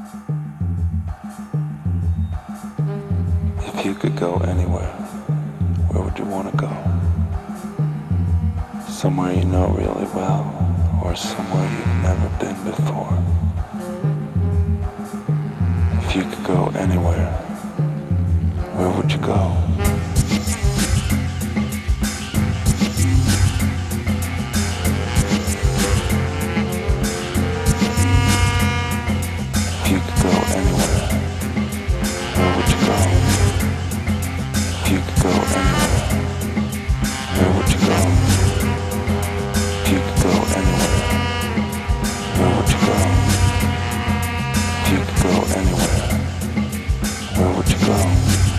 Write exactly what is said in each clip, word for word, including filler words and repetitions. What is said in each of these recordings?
If you could go anywhere, where would you want to go? Somewhere you know really well, or somewhere you've never been before? If you could go anywhere, where would you go? If you could go anywhere, where would you go? If you could go anywhere, where would you go? If you could go anywhere, where would you go? If you could go anywhere, where would you go?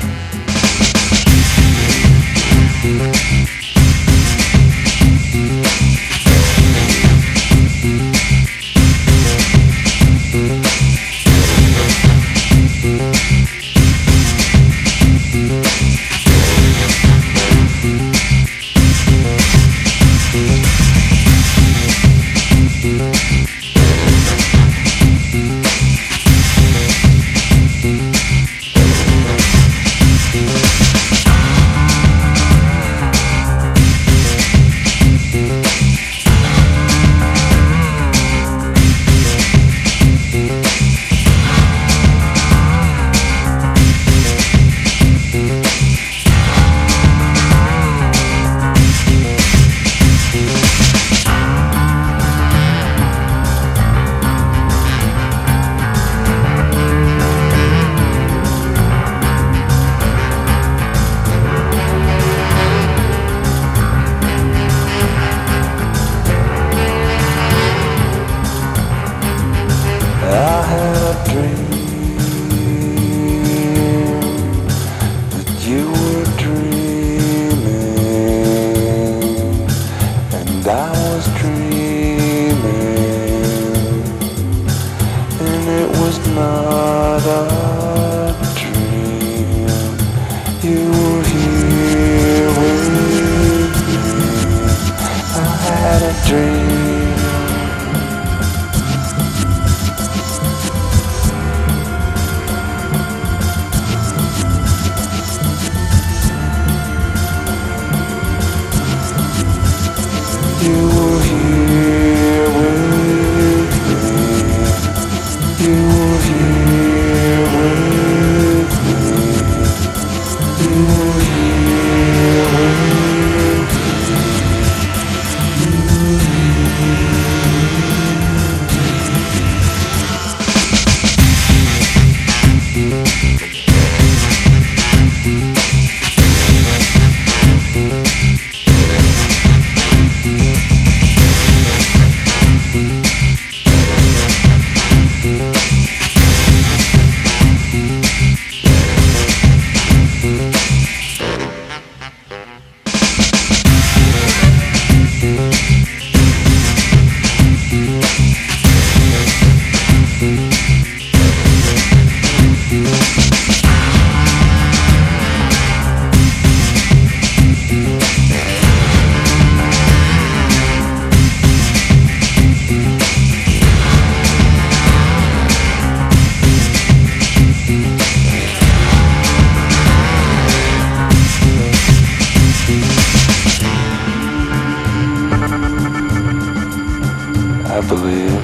I believe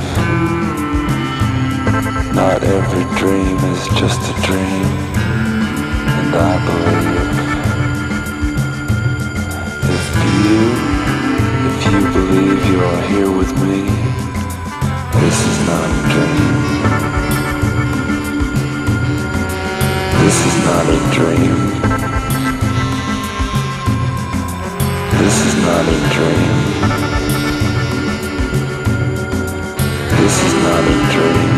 not every dream is just a dream, and I believe if you, if you believe you are here with me, this is not a dream. This is not a dream. This is not a dream. This is not a dream.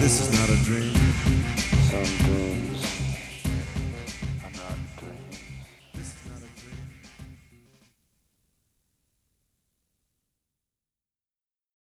This is not a dream.